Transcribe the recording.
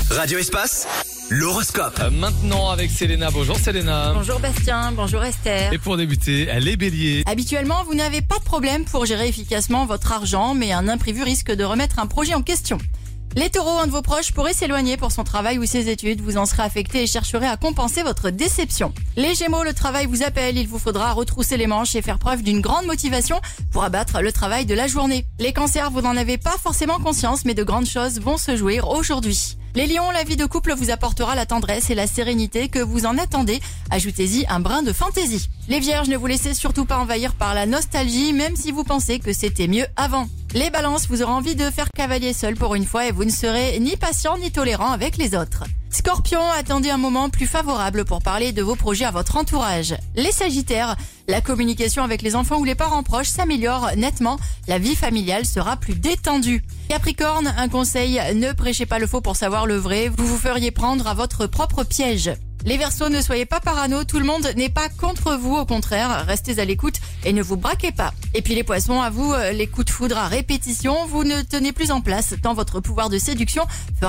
Radio Espace, l'horoscope. Maintenant avec Selena. Bonjour Selena. Bonjour Bastien, bonjour Esther. Et pour débuter, les béliers. Habituellement, vous n'avez pas de problème pour gérer efficacement votre argent, mais un imprévu risque de remettre un projet en question. Les taureaux, un de vos proches pourrait s'éloigner pour son travail ou ses études. Vous en serez affecté et chercherez à compenser votre déception. Les gémeaux, le travail vous appelle. Il vous faudra retrousser les manches et faire preuve d'une grande motivation pour abattre le travail de la journée. Les cancers, vous n'en avez pas forcément conscience, mais de grandes choses vont se jouer aujourd'hui. Les lions, la vie de couple vous apportera la tendresse et la sérénité que vous en attendez. Ajoutez-y un brin de fantaisie. Les vierges, ne vous laissez surtout pas envahir par la nostalgie, même si vous pensez que c'était mieux avant. Les balances, vous aurez envie de faire cavalier seul pour une fois et vous ne serez ni patient ni tolérant avec les autres. Scorpion, attendez un moment plus favorable pour parler de vos projets à votre entourage. Les sagittaires, la communication avec les enfants ou les parents proches s'améliore nettement. La vie familiale sera plus détendue. Capricorne, un conseil, ne prêchez pas le faux pour savoir le vrai. Vous vous feriez prendre à votre propre piège. Les Verseaux, ne soyez pas parano, tout le monde n'est pas contre vous, au contraire, restez à l'écoute et ne vous braquez pas. Et puis les Poissons, à vous, les coups de foudre à répétition, vous ne tenez plus en place tant votre pouvoir de séduction fera